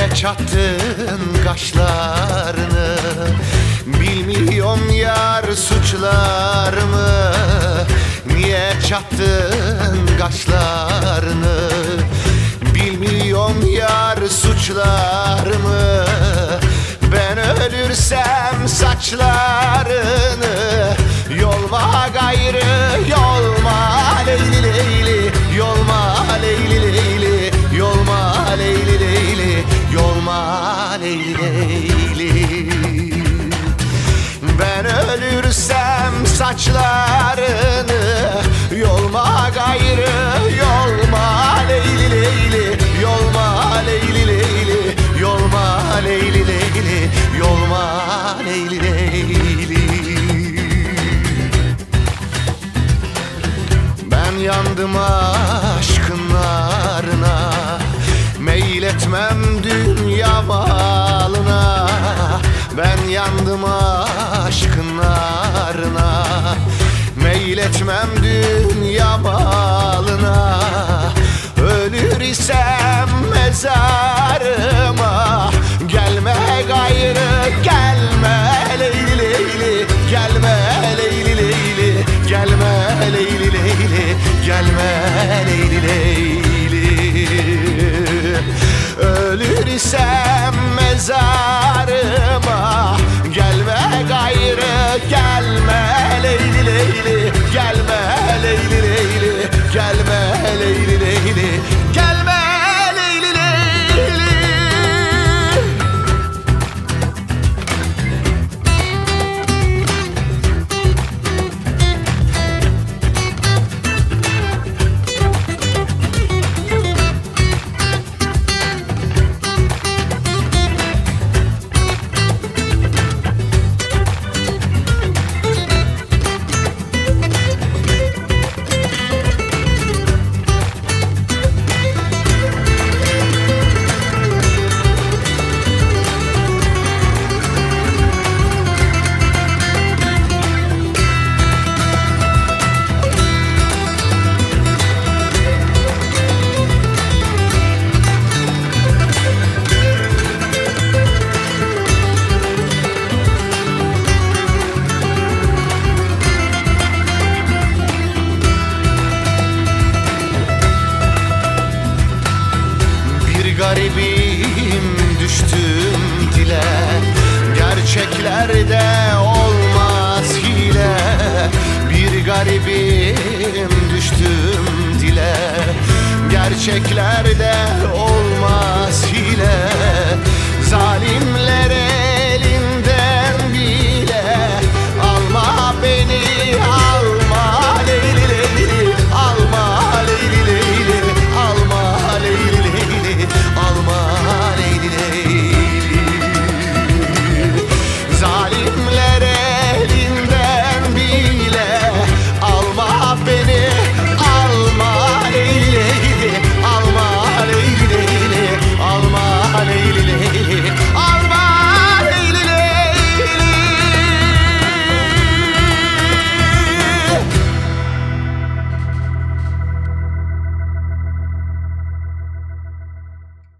çattın kaşlarını? Bilmiyorum yar suçlarımı. Niye çattın kaşlarını? Bilmiyorum yar suçlarımı. Ben ölürsem saçlarını yolma gayrı, yolma leyli leyli, yolma leyli leyli, yolma leyli leyli, yolma leyli leyli. Ben ölürsem saçlarını yolma gayrı, yolma leyli leyli, yolma leyli leyli, yolma leyli leyli, yolma leyli leyli. Ben yandım aşkın narına, meyletmem dünya malına. Ben yandım aşkın narına, meyletmem dünya malına. Ölür isem mezarıma gelme gayrı, gelme leyli leyli, gelme leyli leyli, gelme leyli leyli, gelme leyli leyli. Ölür isem mezarıma gelme gayrı, gelme leyli leyli, gelme leyli leyli, gelme leyli leyli, gelme leyli leyli. Garibim düştüm dile, gerçeklerde olmaz hile. Bir garibim düştüm dile, gerçekler